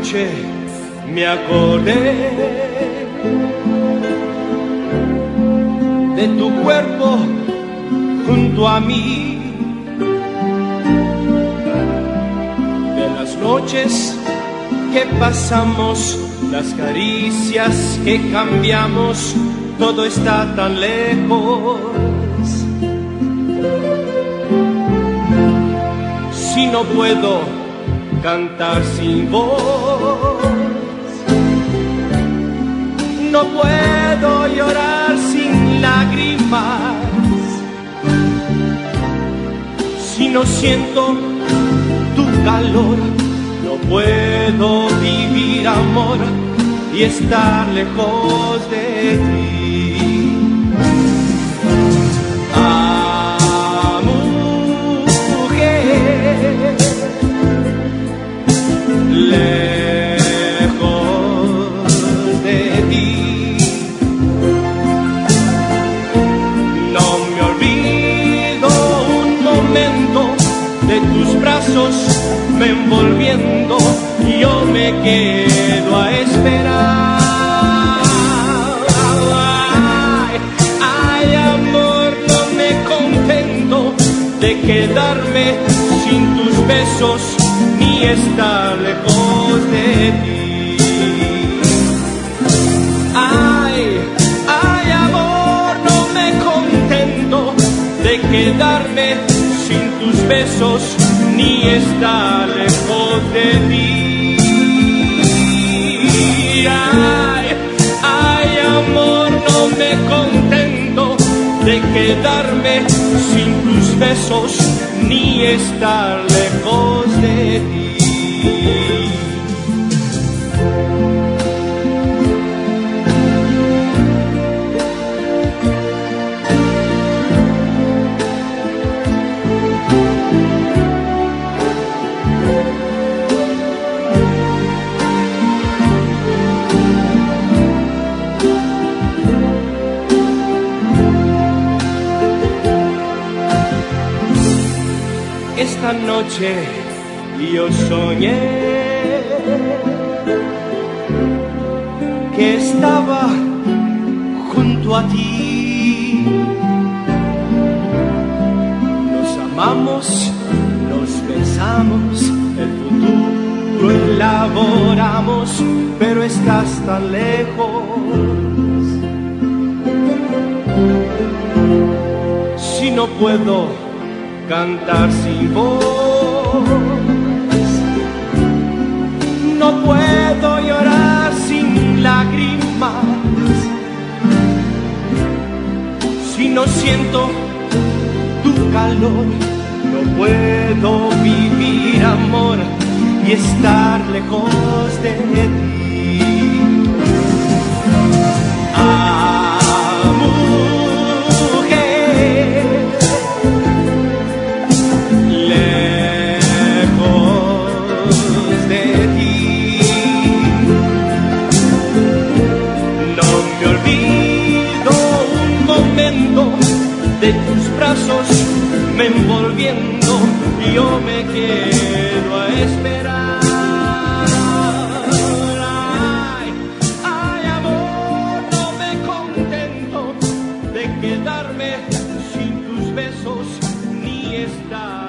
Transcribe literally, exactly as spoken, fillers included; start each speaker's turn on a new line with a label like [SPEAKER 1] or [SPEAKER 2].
[SPEAKER 1] noche me acordé de tu cuerpo junto a mí, de las noches que pasamos, las caricias que cambiamos, todo está tan lejos. Si no puedo cantar sin voz, no puedo llorar sin lágrimas, si no siento tu calor, no puedo vivir amor y estar lejos de ti. Ah, mujer, lejos de ti. No me olvido un momento de tus brazos me envolviendo, y yo me quedo a esperar. Ay, ay, amor, no me contento de quedarme sin tus besos ni estar lejos de ti. Ay, ay, amor, no me contento de quedarme sin tus besos ni estar lejos de ti. Ay, ay, amor, no me contento de quedarme sin tus besos ni estar lejos de ti. Esta noche yo soñé que estaba junto a ti. Nos amamos, nos besamos, el futuro elaboramos, pero estás tan lejos. Si no puedo cantar sin voz, no puedo llorar sin lágrimas, si no siento tu calor, no puedo vivir amor y estar lejos de ti. De tus brazos me envolviendo, y yo me quedo a esperar. Ay, ay, amor, no me contento de quedarme sin tus besos ni estar